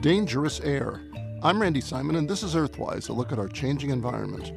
Dangerous air. I'm Randy Simon, and this is Earthwise, a look at our changing environment.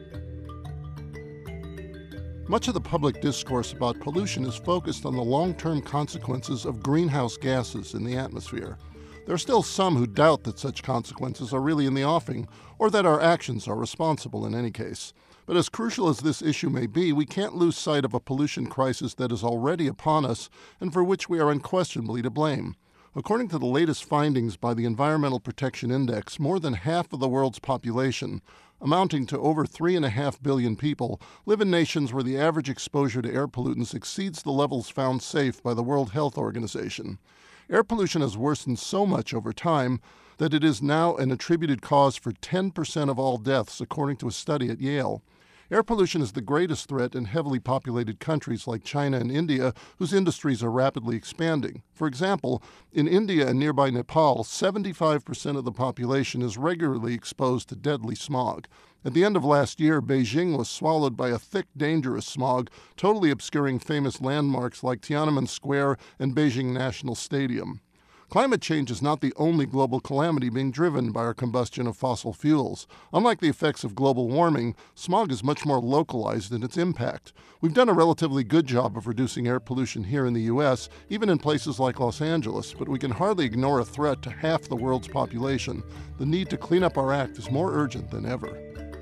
Much of the public discourse about pollution is focused on the long-term consequences of greenhouse gases in the atmosphere. There are still some who doubt that such consequences are really in the offing, or that our actions are responsible in any case. But as crucial as this issue may be, we can't lose sight of a pollution crisis that is already upon us and for which we are unquestionably to blame. According to the latest findings by the Environmental Protection Index, more than half of the world's population, amounting to over 3.5 billion people, live in nations where the average exposure to air pollutants exceeds the levels found safe by the World Health Organization. Air pollution has worsened so much over time that it is now an attributed cause for 10% of all deaths, according to a study at Yale. Air pollution is the greatest threat in heavily populated countries like China and India, whose industries are rapidly expanding. For example, in India and nearby Nepal, 75% of the population is regularly exposed to deadly smog. At the end of last year, Beijing was swallowed by a thick, dangerous smog, totally obscuring famous landmarks like Tiananmen Square and Beijing National Stadium. Climate change is not the only global calamity being driven by our combustion of fossil fuels. Unlike the effects of global warming, smog is much more localized in its impact. We've done a relatively good job of reducing air pollution here in the U.S., even in places like Los Angeles, but we can hardly ignore a threat to half the world's population. The need to clean up our act is more urgent than ever.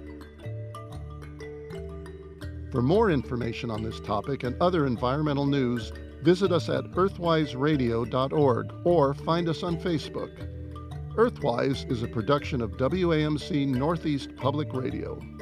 For more information on this topic and other environmental news, visit us at earthwiseradio.org or find us on Facebook. Earthwise is a production of WAMC Northeast Public Radio.